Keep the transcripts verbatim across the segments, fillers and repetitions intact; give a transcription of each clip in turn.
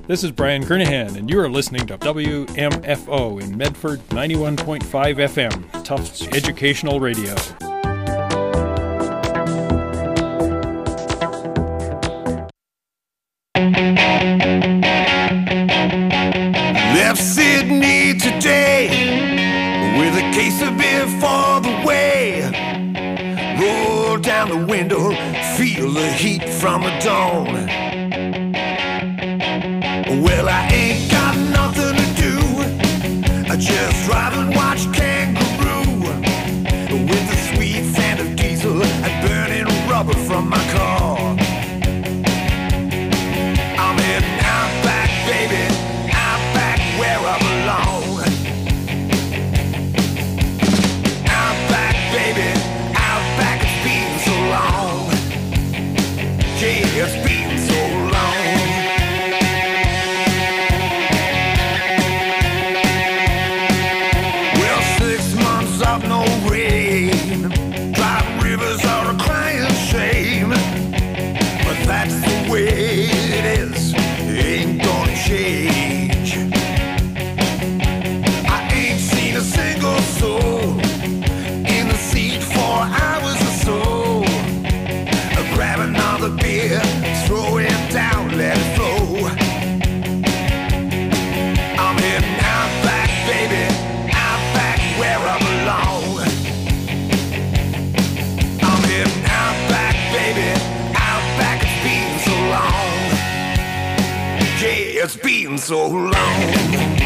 This is Brian Kernahan, and you are listening to W M F O in Medford, ninety-one point five F M, Tufts Educational Radio. Left Sydney today with a case of beer for the way. Roll down the window, feel the heat from the dawn. Well, I ain't got nothing to do. I just drive and watch Kangaroo with the sweet scent of diesel and burning rubber from my car. I'm heading out back, baby, out back where I belong. Out back, baby, out back, it's been so long. Yeah, it's been so long. Of no rain, driving rivers are a crying shame, but that's the way it is, it ain't gonna change. I ain't seen a single soul in the seat for hours or so. Grab another beer, throw it down, let it flow. I'm heading out back, baby, out back where I belong. I'm heading out back, baby, out back, it's been so long. Yeah, it's been so long.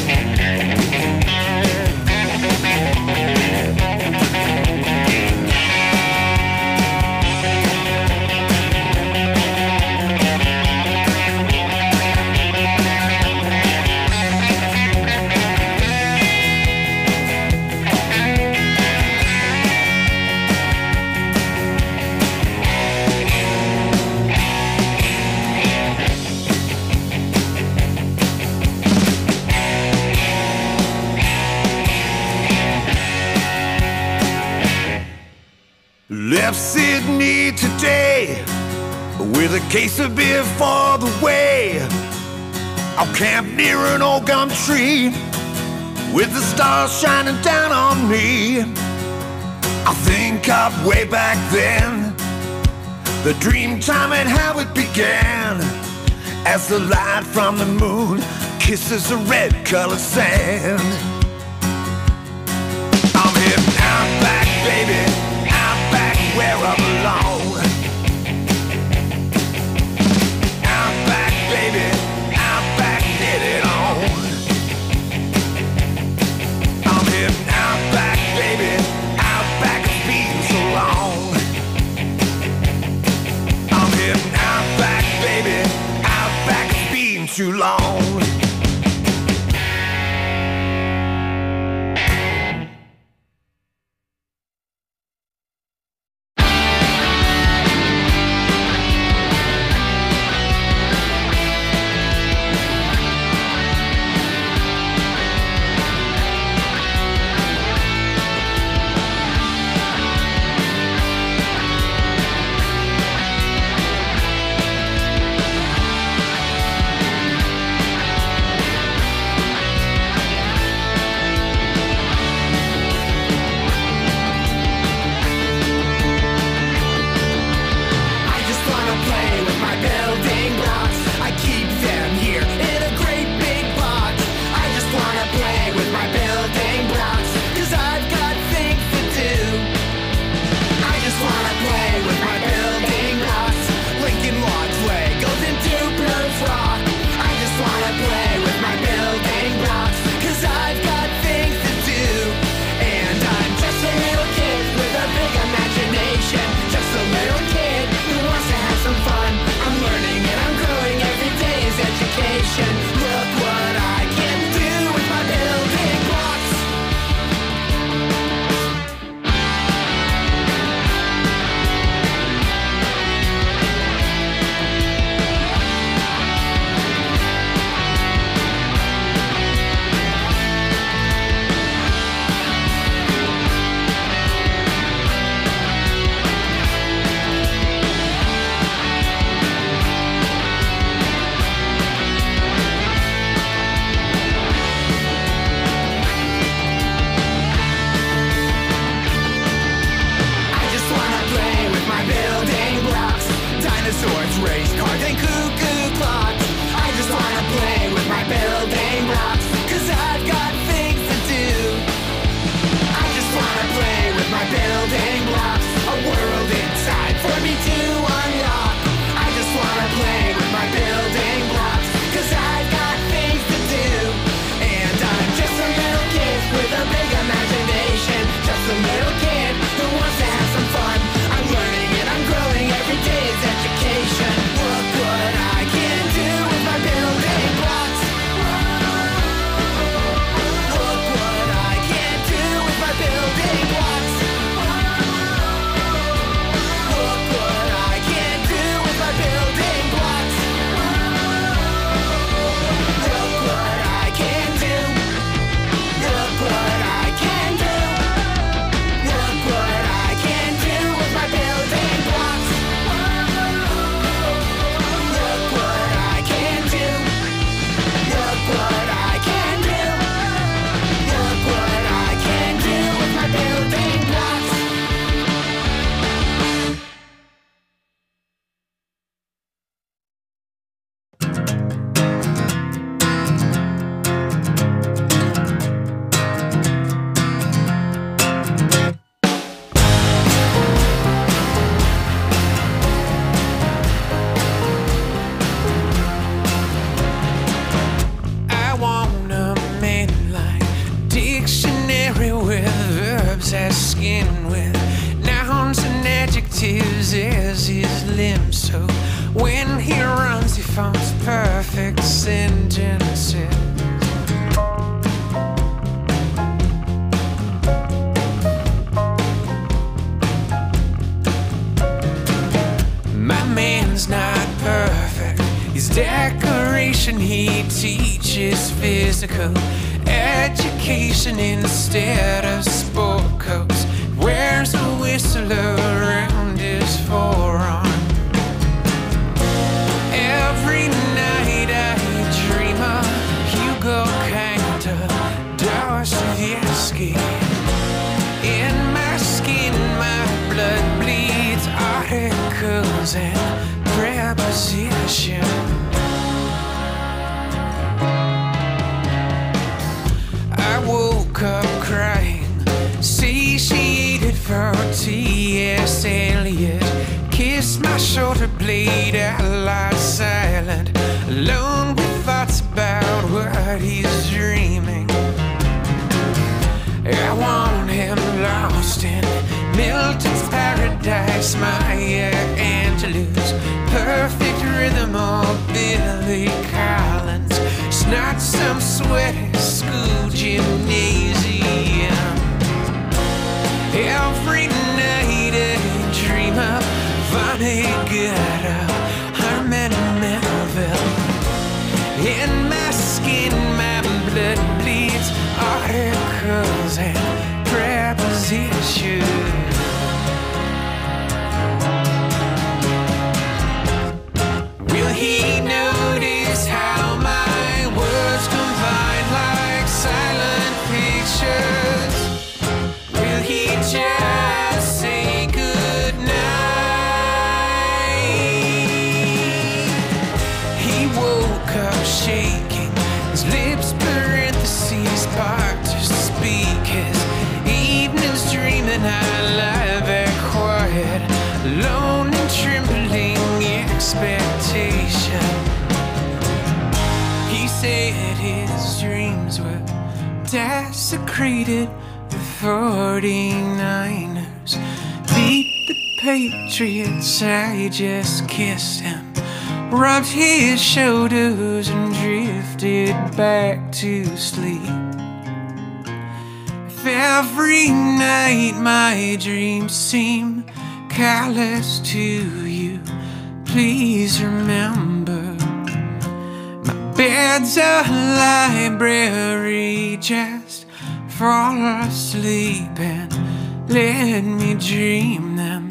Left Sydney today with a case of beer for the way. I'll camp near an old gum tree with the stars shining down on me. I think of way back then, the dream time and how it began, as the light from the moon kisses the red colored sand. I'm heading out back, baby, where I belong. Out back, baby, out back, get it on. I'm heading out back, baby, out back, it's been so long. I'm heading out back, baby, out back, it's been too long. him. So when he runs, he forms perfect sentences. My man's not perfect. His decoration, he teaches physical education instead of sport coats. Wears a whistle around his forearm. Every night I dream of Hugo Kinda, Dostoevsky. In my skin, my blood bleeds articles and preposition. I woke up crying, satiated for T S Eliot. Kissed my shoulder blade, I lie silent, alone with thoughts about what he's dreaming. I want him lost in Milton's paradise, Maya Angelou's perfect rhythm, or Billy Collins. It's not some sweaty school gymnasium. Every night I dream of Vonnegut, Herman Melville. In my skin, my blood bleeds articles and prepositions. Will he notice how my words combine like silent pictures? Will he just say goodnight? He woke up shaking, his lips parentheses part to speak. His evenings dreaming out loud, very quiet, alone and trembling expectation. He said his dreams were desecrated. The forty-niners beat the Patriots. I just kissed him, rubbed his shoulders and drifted back to sleep. If every night my dreams seem callous to you, please remember my bed's a library. Just fall asleep and let me dream them.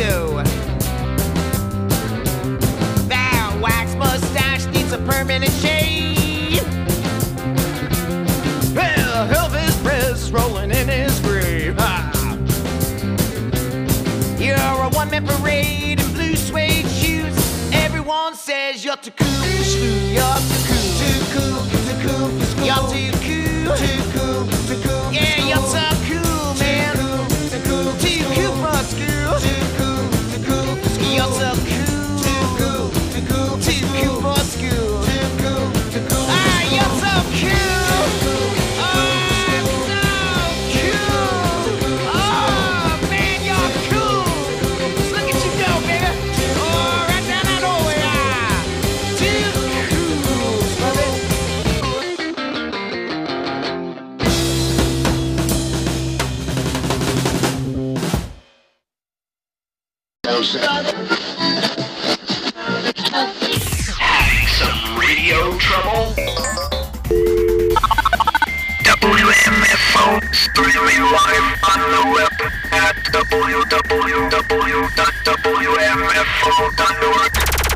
do. That wax mustache needs a permanent shave. Well, Elvis Presley's rolling in his grave. Ha! You're a one-man parade in blue suede shoes. Everyone says you're too cool for slew. You're too cool, too cool, too cool for school. You're too cool, too cool, too cool. Yeah, you're so cool, man. Too cool, too cool for school. Too cool, too cool for school. You're so cool, too cool, too cool, too cool for school. Too cool, too cool. Ah, you're so cool. Having some radio trouble? W M F O streaming live on the web at w w w dot w m f o dot org.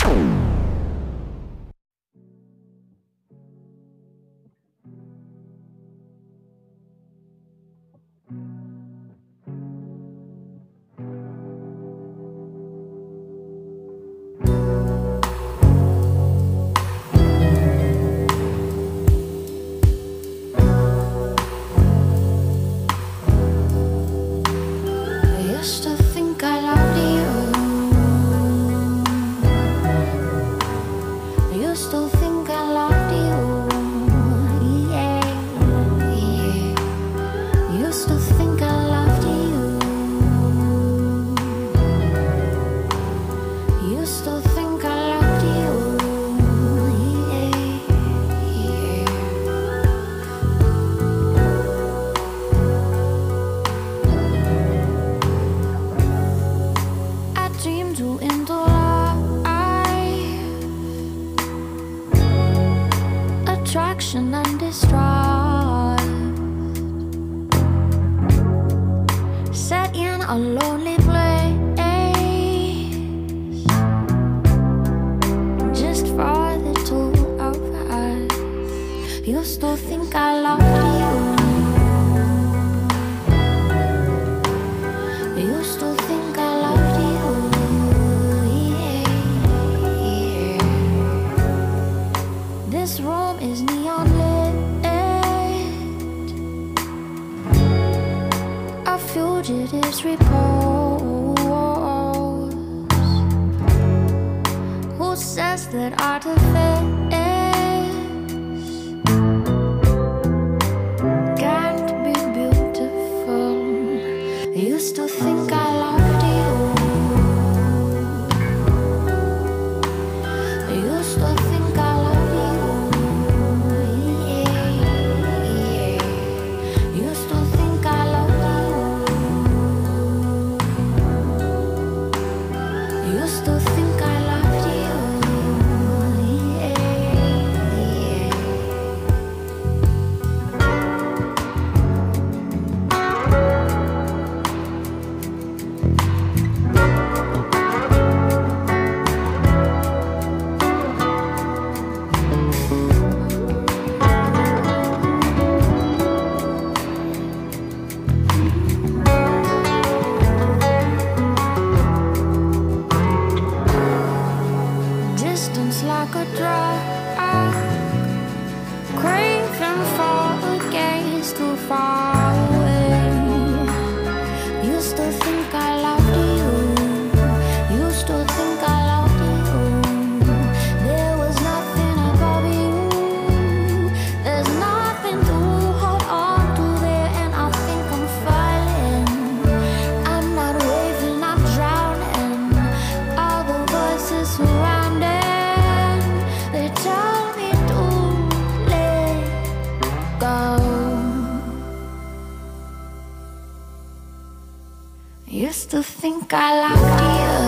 Used to think I liked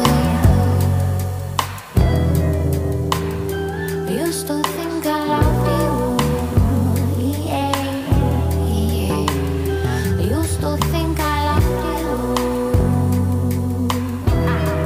you. Used to think I loved you. Yeah, yeah. Used to think I loved you.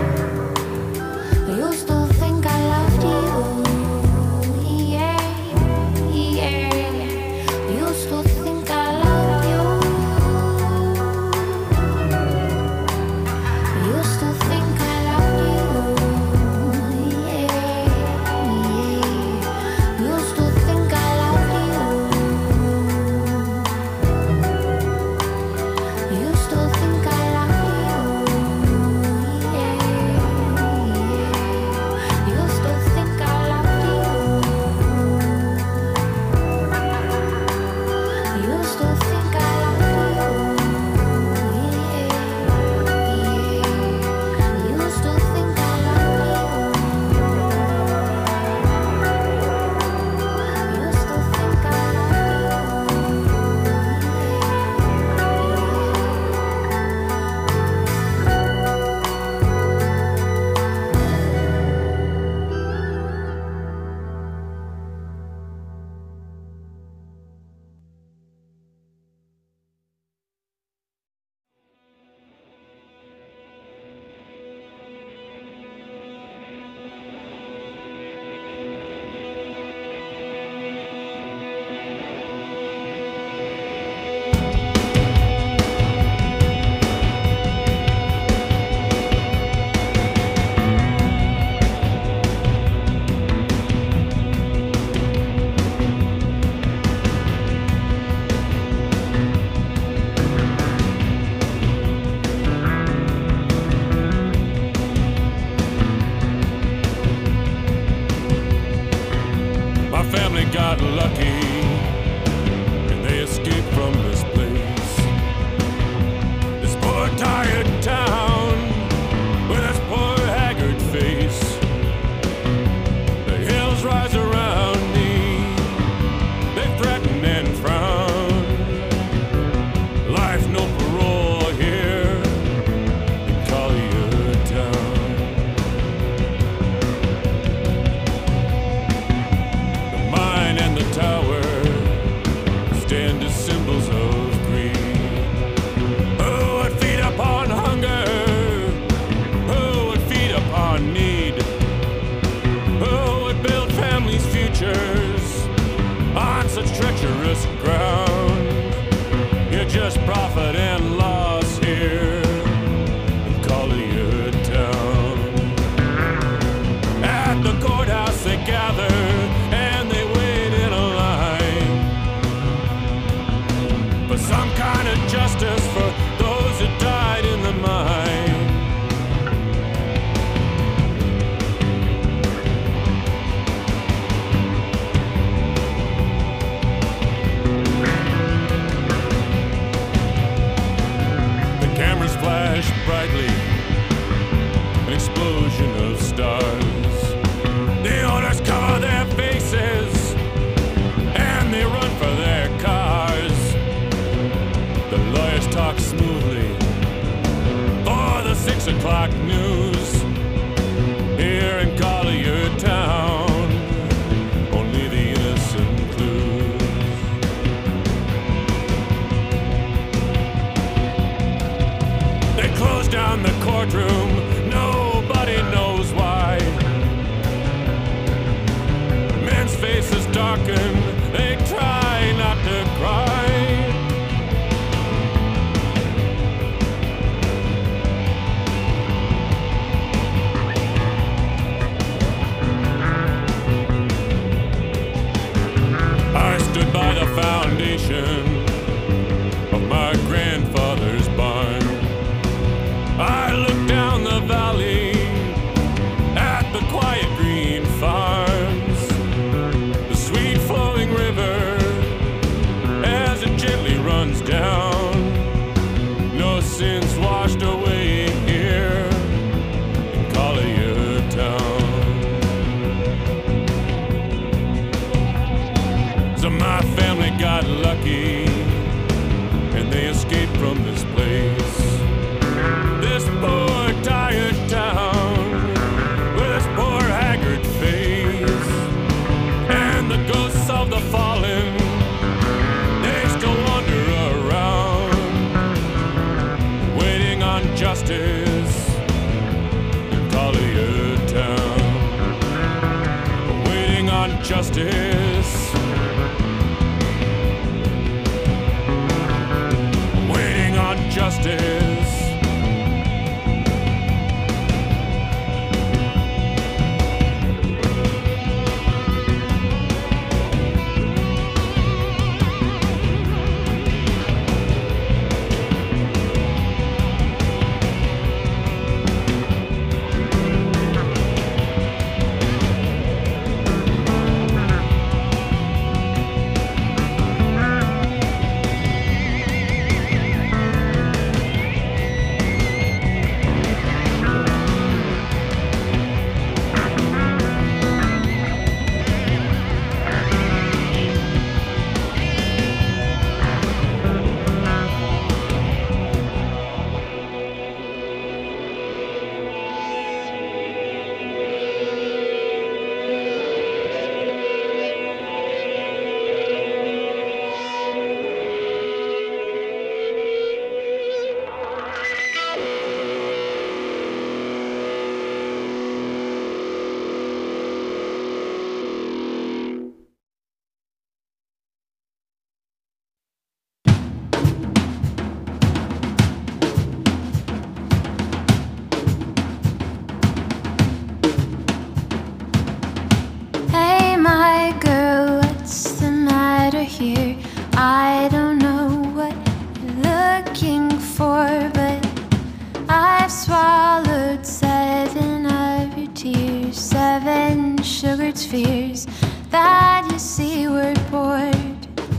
here. I don't know what you're looking for, but I've swallowed seven of your tears, seven sugared spheres that you see were poured.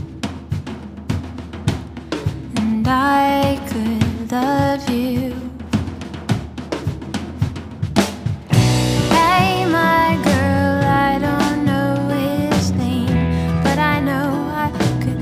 And I could love you. Hey, my girl, I don't know his name, but I know I could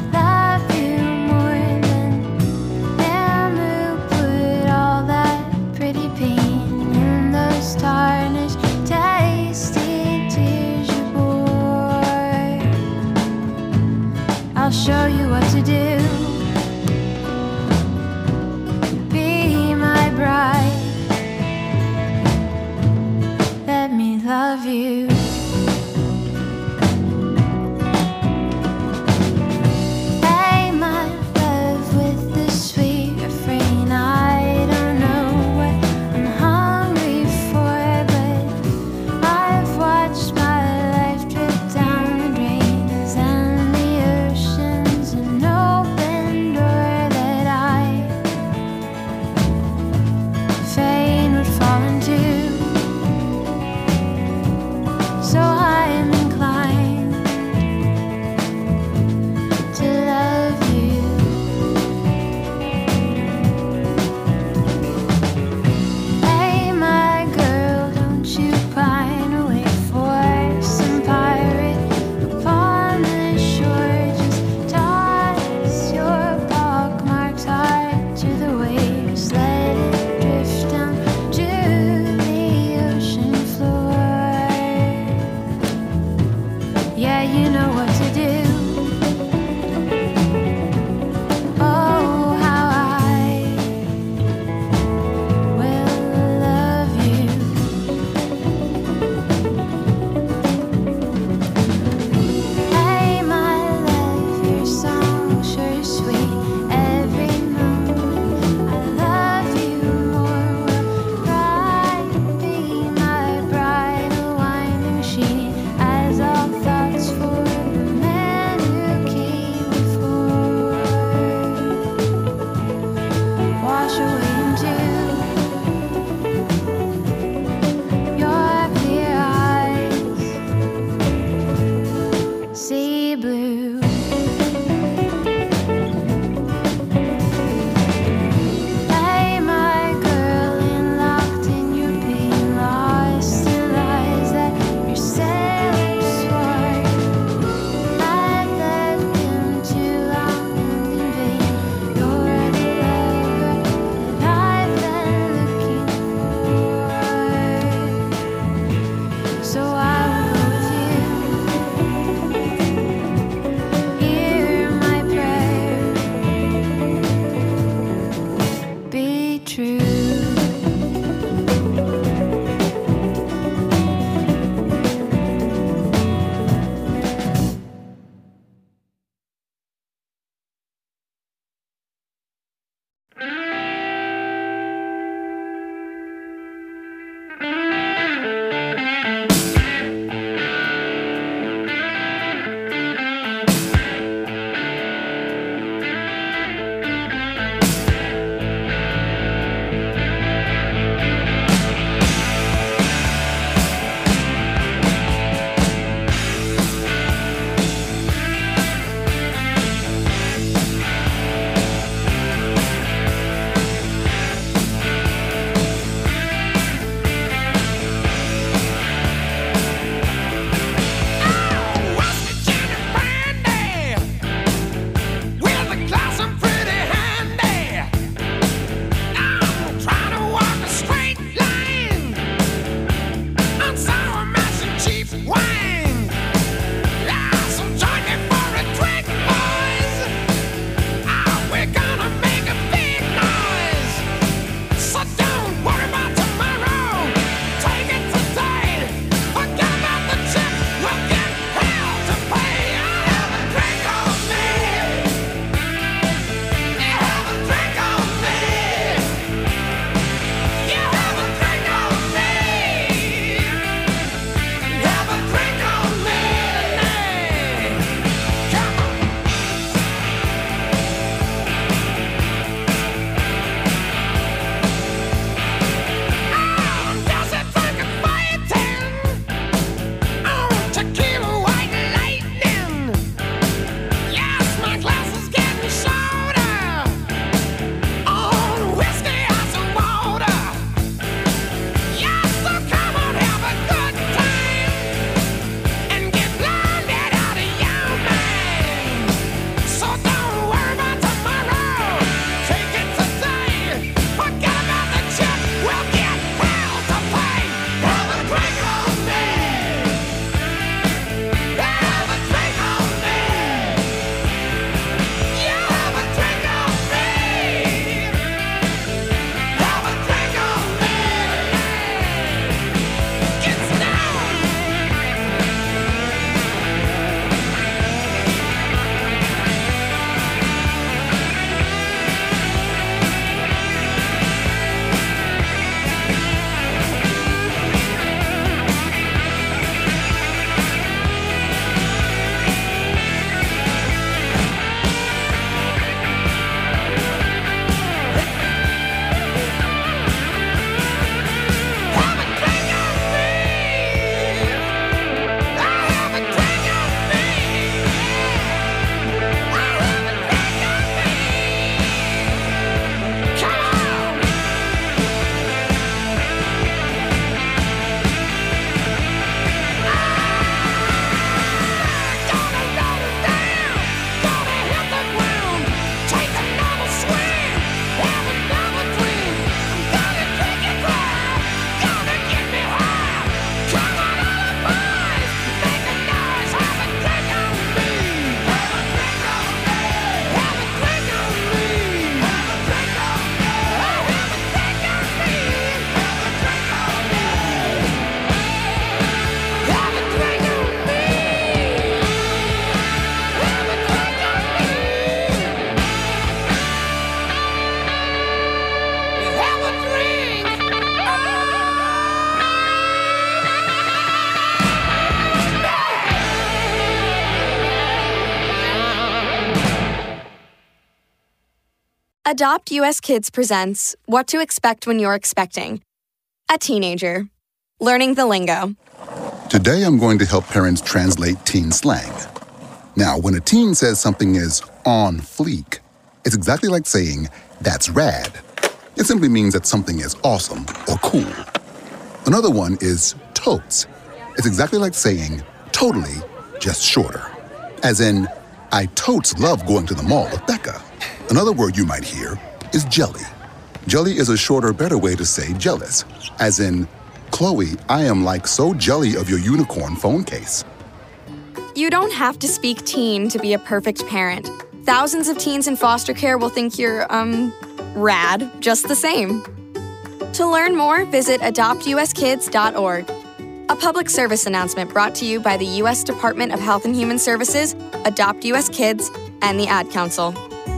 Adopt U S Kids presents What to Expect When You're Expecting. A teenager. Learning the lingo. Today I'm going to help parents translate teen slang. Now, when a teen says something is on fleek, it's exactly like saying, that's rad. It simply means that something is awesome or cool. Another one is totes. It's exactly like saying, totally, just shorter. As in, I totes love going to the mall with Becca. Another word you might hear is jelly. Jelly is a shorter, better way to say jealous. As in, Chloe, I am like so jelly of your unicorn phone case. You don't have to speak teen to be a perfect parent. Thousands of teens in foster care will think you're, um, rad just the same. To learn more, visit adopt u s kids dot org. A public service announcement brought to you by the U S Department of Health and Human Services, Adopt U S Kids, and the Ad Council.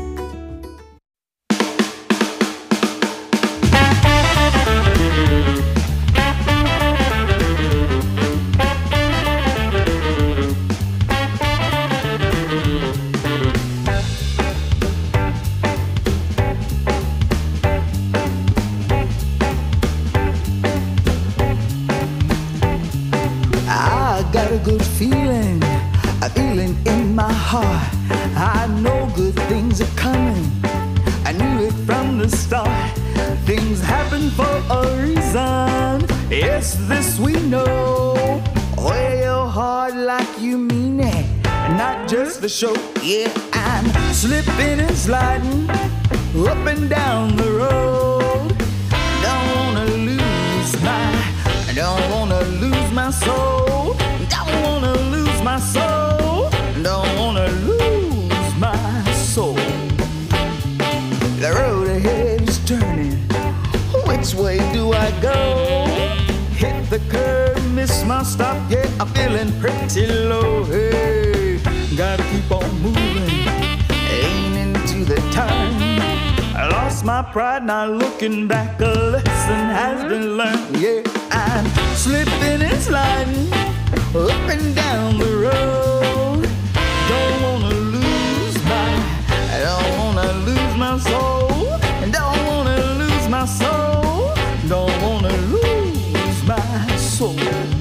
Got a good feeling, a feeling in my heart. I know good things are coming. I knew it from the start. Things happen for a reason. Yes, this we know. Wear your heart like you mean it, not just the show. Yeah, I'm slipping and sliding up and down the road. Don't wanna lose my, don't wanna lose my soul. Don't wanna lose my soul. Don't wanna lose my soul. The road ahead is turning. Which way do I go? Hit the curve, miss my stop. Yeah, I'm feeling pretty low. Hey, gotta keep on moving, aiming to the turn. I lost my pride, now looking back, a lesson has been learned. Yeah, I'm slipping and sliding up and down the road. Don't wanna lose my, I don't wanna lose my soul. Don't wanna lose my soul. Don't wanna lose my soul.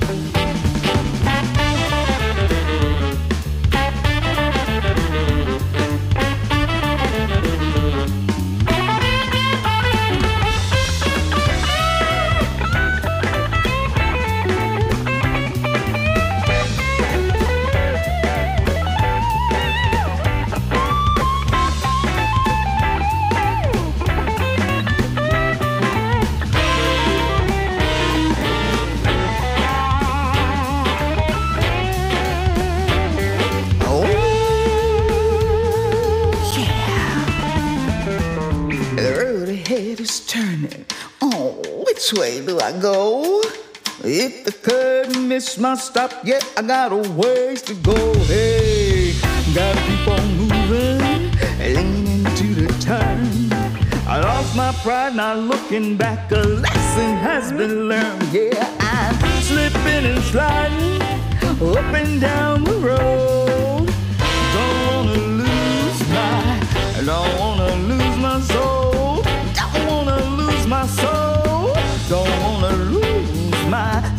Turning. Oh, which way do I go? Hit the curve, miss my stop. Yeah, I got a ways to go. Hey, gotta keep on moving, leaning to the turn. I lost my pride, now looking back, a lesson has been learned. Yeah, I'm slipping and sliding up and down the road. Don't wanna lose my, don't wanna lose my soul. Don't wanna lose my soul. Don't wanna lose my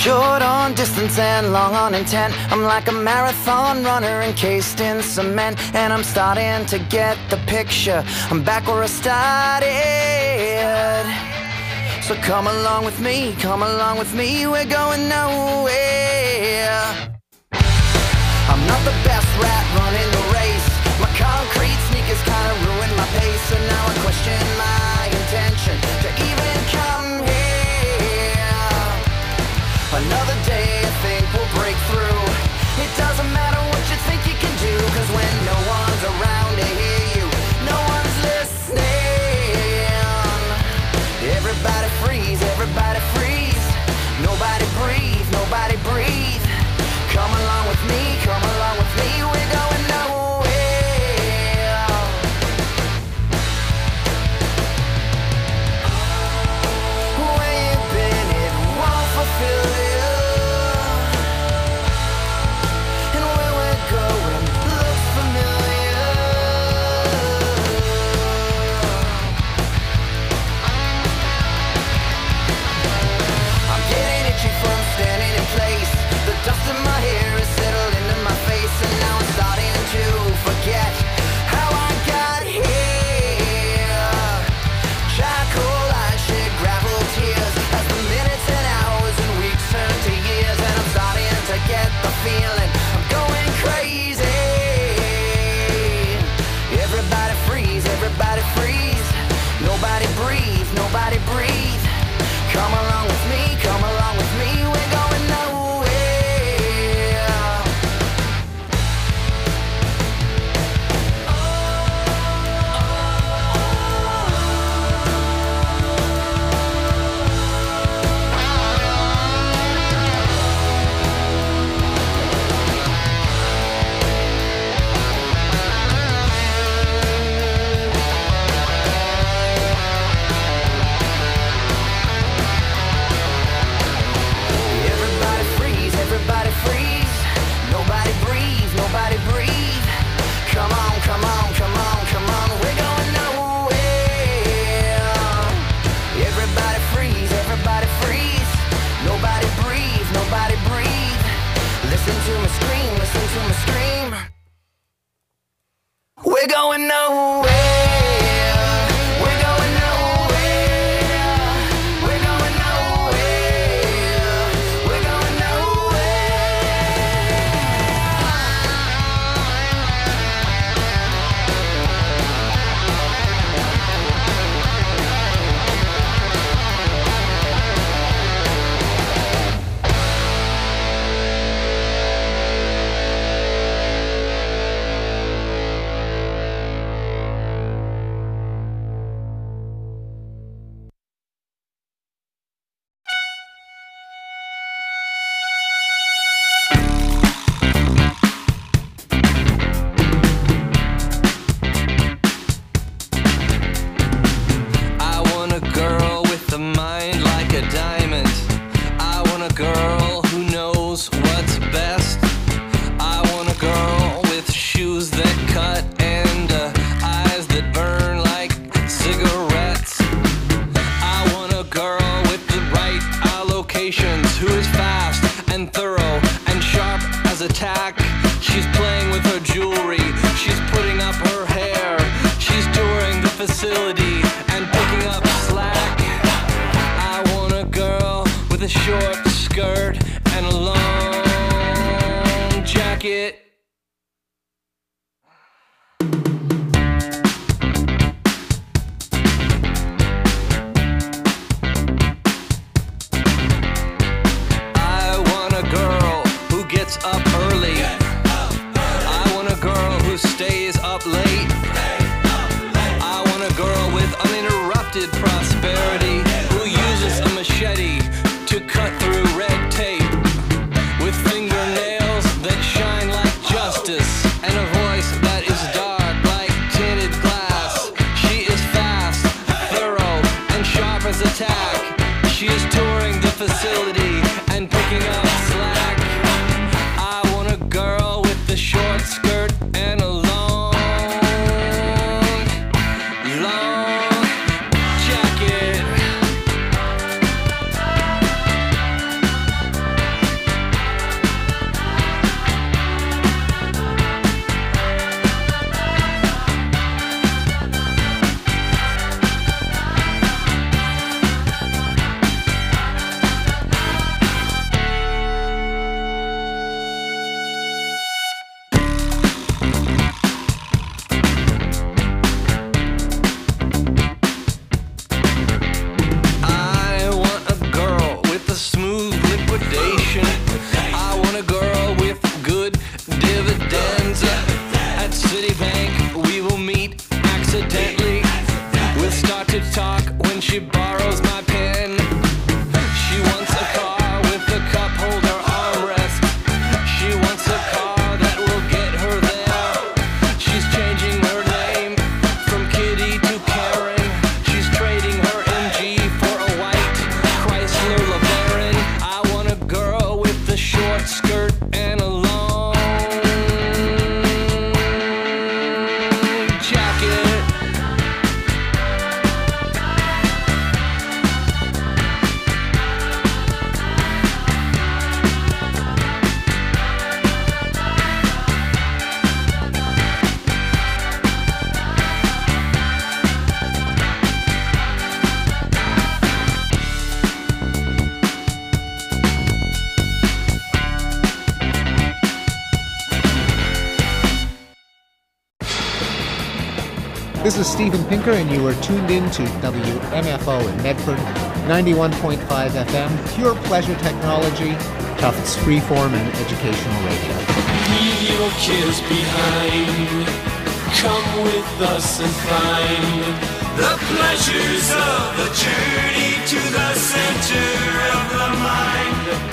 Short on distance and long on intent. I'm like a marathon runner encased in cement, and I'm starting to get the picture. I'm back where I started. So come along with me, come along with me, we're going nowhere. I'm not the best rat running the race. My concrete sneakers kinda ruined my pace, and now I question my intention to even come here. Another day I think we'll break through. It doesn't matter what you think you can do, cause when no one's around to hear you, no one's listening. Everybody freeze, everybody freeze. Nobody breathe, nobody breathe. Come along with me, come along with me, we're going nowhere. Where you been, it won't fulfill you. And where we're going looks familiar. I'm getting itchy from standing in place. The dust in my hair is settled into my face, and now I'm starting to forget how I got here. Charcoal, I shed gravel tears as the minutes and hours and weeks turn to years, and I'm starting to get the feeling I'm going crazy. Everybody freeze, everybody freeze. Nobody breathe, nobody breathe. Come along with me, come along with me, we're going nowhere. Everybody freeze, everybody freeze. Nobody breathe, nobody breathe. Come on, come on, come on, come on, we're going nowhere. Everybody freeze, everybody freeze. Nobody breathe, nobody breathe. Listen to me scream, listen to me scream. We're going nowhere. We're going nowhere. We're going nowhere. We're going I want a girl with a mind like a diamond. I want a girl who knows what's best. I want a girl with shoes that cut and uh, eyes that burn like cigarettes. I want a girl with the right allocations, who is fast and thorough and sharp as a tack. She's playing with her jewelry, she's putting up her hair, she's touring the facility and picking up slack. I want a girl with a short skirt and a long jacket. I want a girl who gets up early. I want a girl who stays up late. I want a girl with uninterrupted prosperity, who uses a machete to cut through red tape, with fingernails that shine like justice and a voice that is dark like tinted glass. She is fast, thorough, and sharp as a tack. She is touring the facility and picking up slack. I want a girl with the short skirt and a long, long jacket. when she borrows my pen. She wants a car with a cup holder armrest. She wants a car that will get her there. She's changing her name from Kitty to Karen. She's trading her M G for a white Chrysler LeBaron. I want a girl with a short skirt and a long jacket. This is Steven Pinker, and you are tuned in to W M F O in Medford, ninety-one point five F M, pure pleasure technology, Tufts freeform and educational radio. Leave your kids behind. Come with us and find the pleasures of the journey to the center of the mind.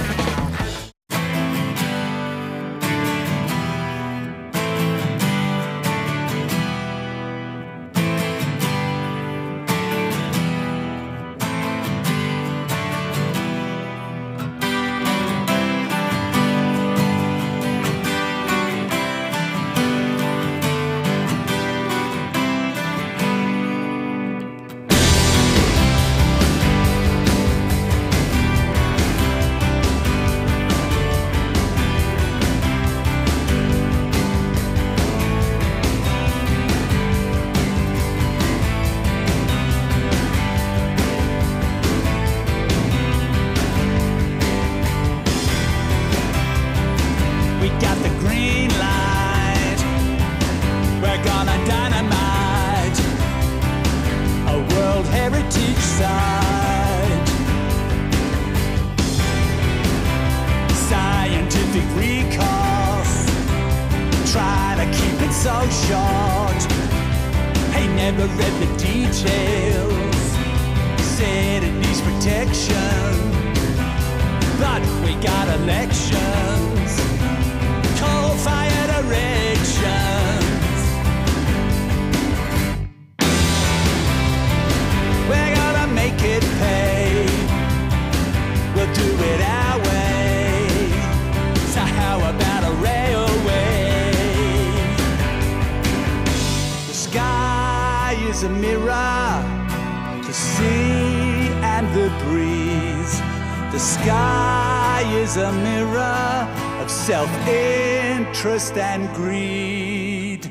Self-interest and greed.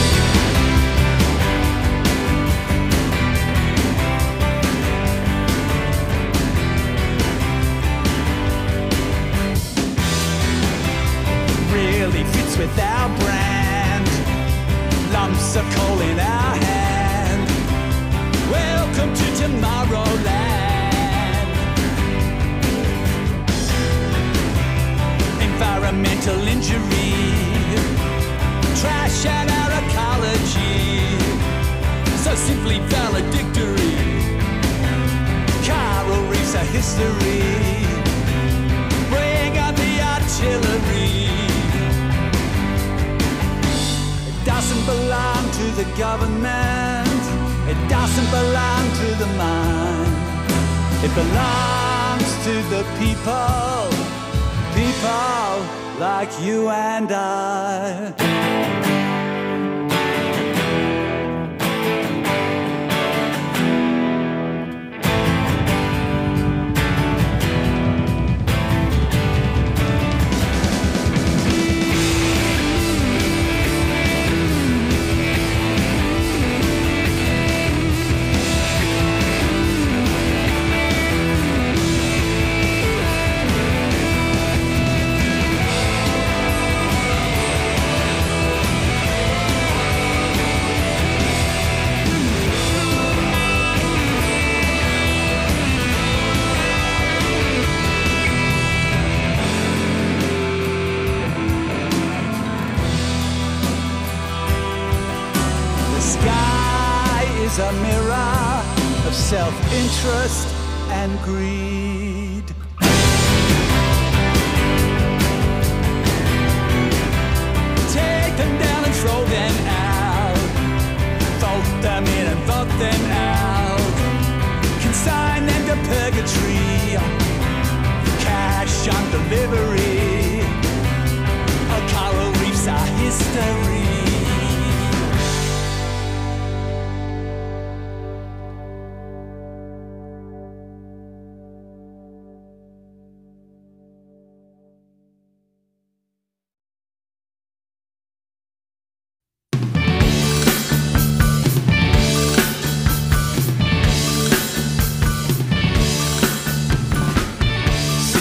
Really fits with our brand. Lumps of coal in our hand. Welcome to Tomorrowland. Environmental injury, trash and our ecology, so simply valedictory. Coral reefs are history. Bring on the artillery. It doesn't belong to the government. It doesn't belong to the mind. It belongs to the people. People like you and I. self-interest and greed. Take them down and throw them out. Vote them in and vote them out. Consign them to purgatory. Cash on delivery. Our coral reefs are history.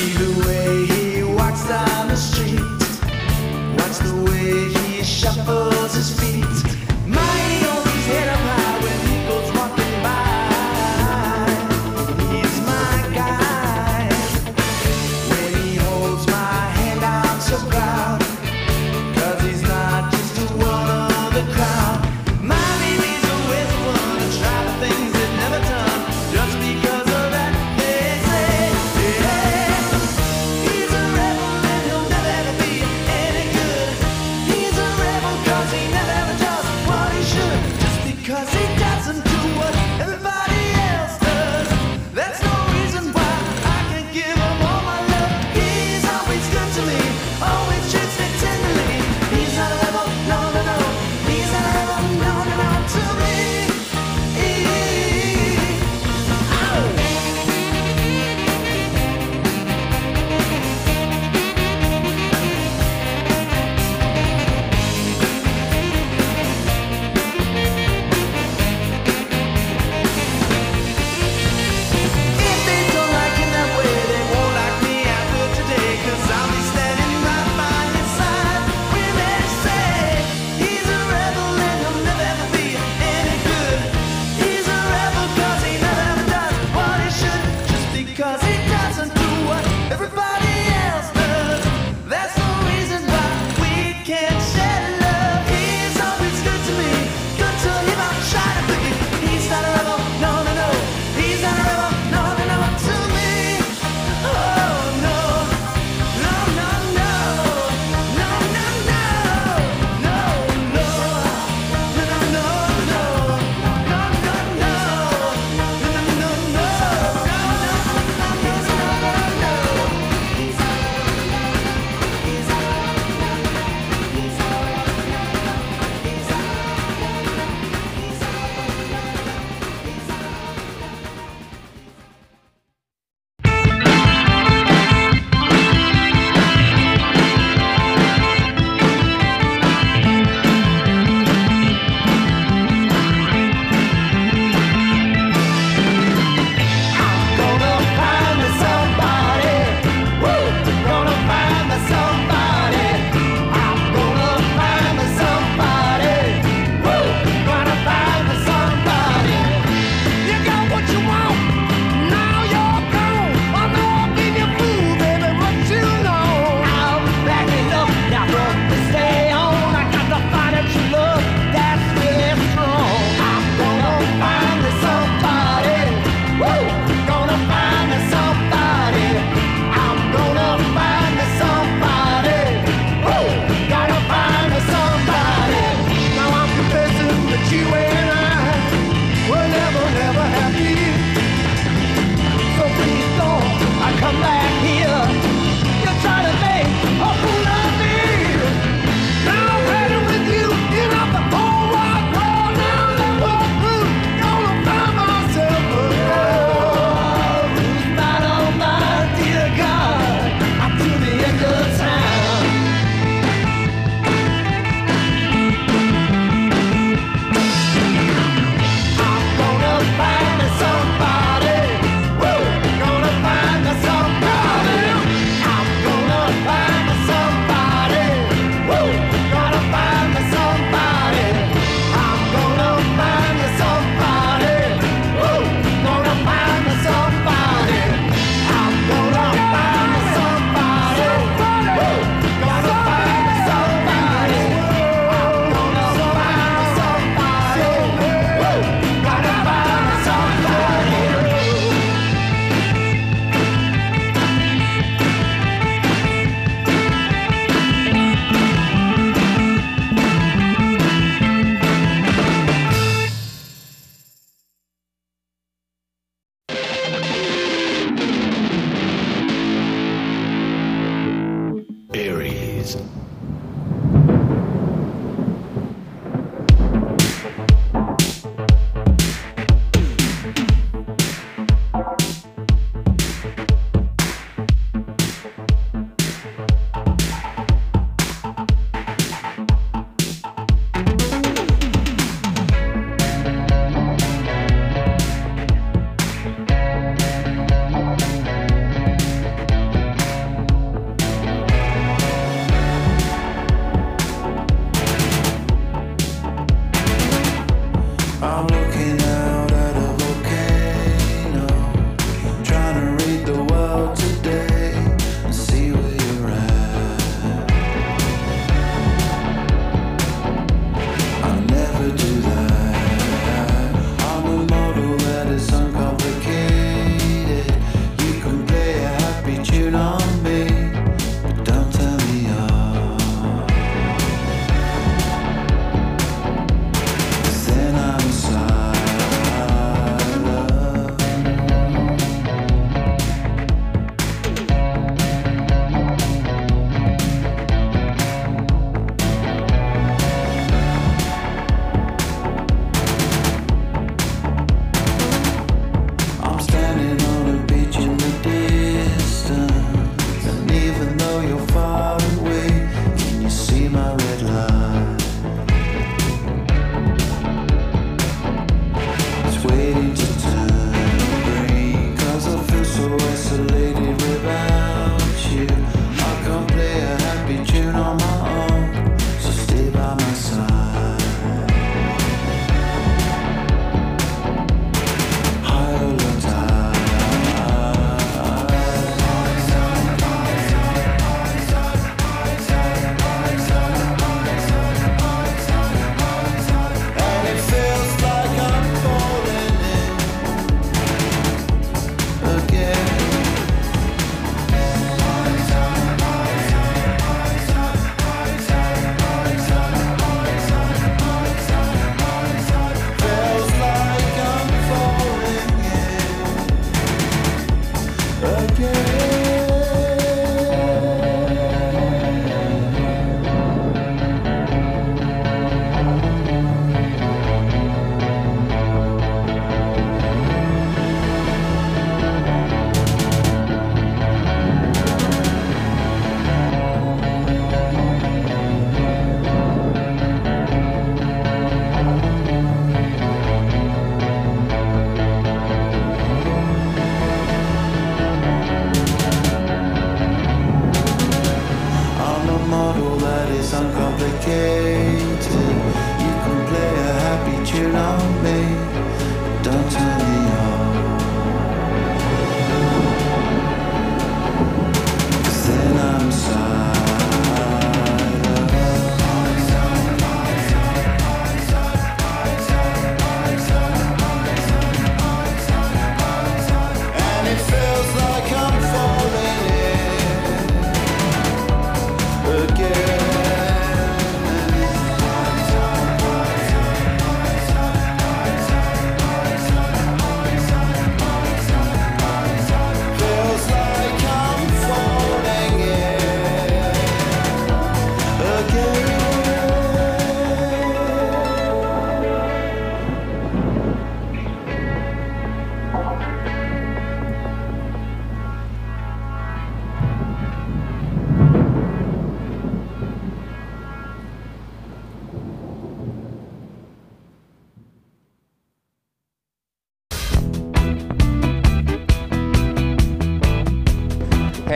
Down the street, watch the way he shuffles.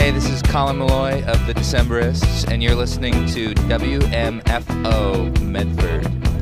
Hey, this is Colin Malloy of the Decemberists, and you're listening to W M F O Medford.